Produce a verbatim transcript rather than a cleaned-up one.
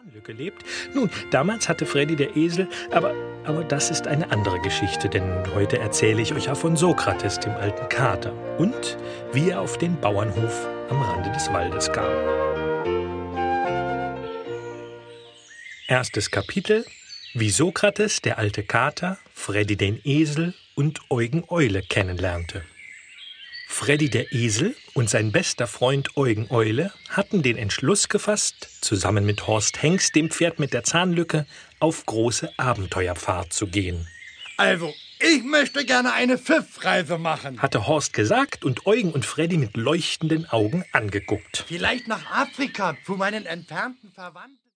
Zahnlücke lebt. Nun, damals hatte Freddy der Esel, aber, aber das ist eine andere Geschichte, denn heute erzähle ich euch ja von Sokrates, dem alten Kater, und wie er auf den Bauernhof am Rande des Waldes kam. Erstes Kapitel: Wie Sokrates, der alte Kater, Freddy den Esel und Eugen Eule kennenlernte. Freddy der Esel und sein bester Freund Eugen Eule hatten den Entschluss gefasst, zusammen mit Horst Hengst, dem Pferd mit der Zahnlücke, auf große Abenteuerfahrt zu gehen. Also, ich möchte gerne eine Pfiffreise machen, hatte Horst gesagt und Eugen und Freddy mit leuchtenden Augen angeguckt. Vielleicht nach Afrika, zu meinen entfernten Verwandten.